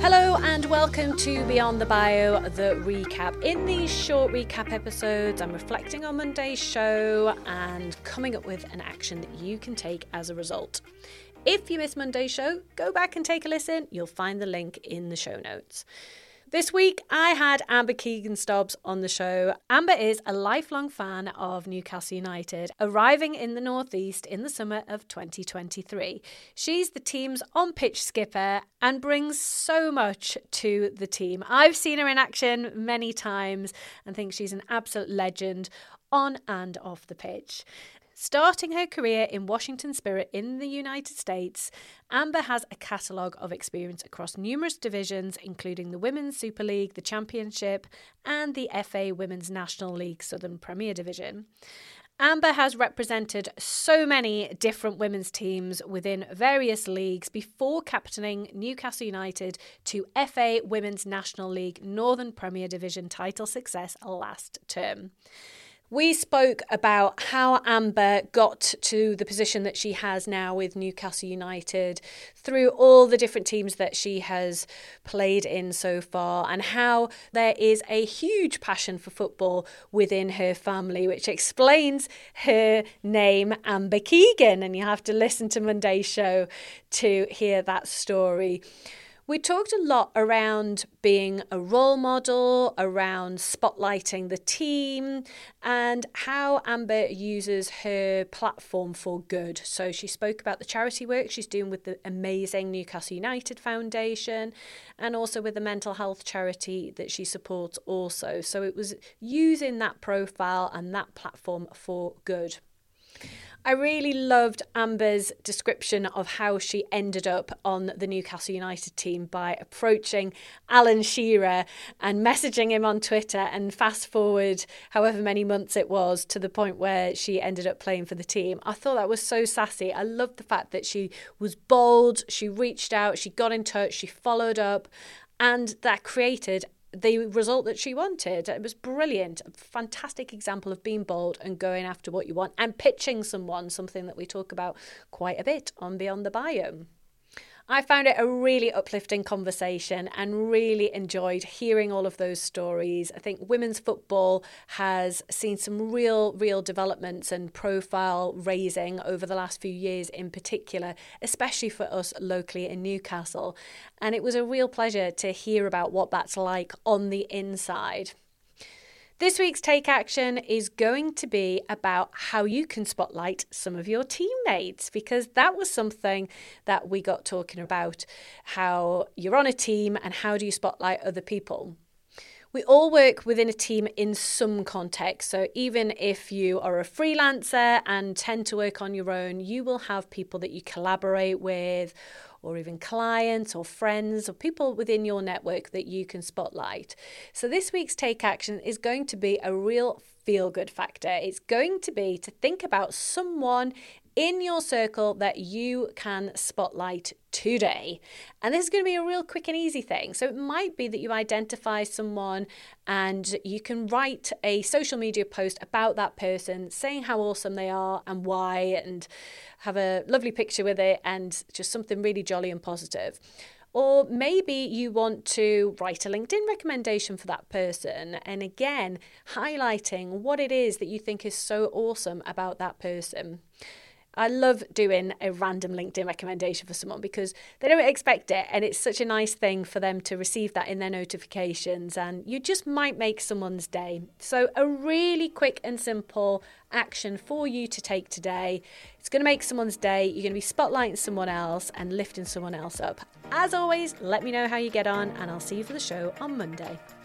Hello and welcome to Beyond the Bio, the recap. In these short recap episodes, I'm reflecting on Monday's show and coming up with an action that you can take as a result. If you missed Monday's show, go back and take a listen. You'll find the link in the show notes. This week, I had Amber Keegan-Stobbs on the show. Amber is a lifelong fan of Newcastle United, arriving in the Northeast in the summer of 2023. She's the team's on-pitch skipper and brings so much to the team. I've seen her in action many times and think she's an absolute legend on and off the pitch. Starting her career in Washington Spirit in the United States, Amber has a catalogue of experience across numerous divisions, including the Women's Super League, the Championship, and the FA Women's National League Southern Premier Division. Amber has represented so many different women's teams within various leagues before captaining Newcastle United to FA Women's National League Northern Premier Division title success last term. We spoke about how Amber got to the position that she has now with Newcastle United through all the different teams that she has played in so far, and how there is a huge passion for football within her family, which explains her name, Amber Keegan. And you have to listen to Monday's show to hear that story. We talked a lot around being a role model, around spotlighting the team, and how Amber uses her platform for good. So she spoke about the charity work she's doing with the amazing Newcastle United Foundation, and also with the mental health charity that she supports also. So it was using that profile and that platform for good. I really loved Amber's description of how she ended up on the Newcastle United team by approaching Alan Shearer and messaging him on Twitter, and fast forward however many months it was to the point where she ended up playing for the team. I thought that was so sassy. I loved the fact that she was bold, she reached out, she got in touch, she followed up, and that created the result that she wanted. It was brilliant. A fantastic example of being bold and going after what you want and pitching someone, something that we talk about quite a bit on Beyond the Bio. I found it a really uplifting conversation and really enjoyed hearing all of those stories. I think women's football has seen some real developments and profile raising over the last few years in particular, especially for us locally in Newcastle. And it was a real pleasure to hear about what that's like on the inside. This week's Take Action is going to be about how you can spotlight some of your teammates, because that was something that we got talking about, how you're on a team and how do you spotlight other people. We all work within a team in some context. So even if you are a freelancer and tend to work on your own, you will have people that you collaborate with, or even clients or friends or people within your network that you can spotlight. So this week's Take Action is going to be a real feel-good factor. It's going to be to think about someone in your circle that you can spotlight today. And this is going to be a real quick and easy thing. So it might be that you identify someone and you can write a social media post about that person, saying how awesome they are and why, and have a lovely picture with it and just something really jolly and positive. Or maybe you want to write a LinkedIn recommendation for that person, and again, highlighting what it is that you think is so awesome about that person. I love doing a random LinkedIn recommendation for someone because they don't expect it, and it's such a nice thing for them to receive that in their notifications, and you just might make someone's day. So a really quick and simple action for you to take today. It's going to make someone's day. You're going to be spotlighting someone else and lifting someone else up. As always, let me know how you get on, and I'll see you for the show on Monday.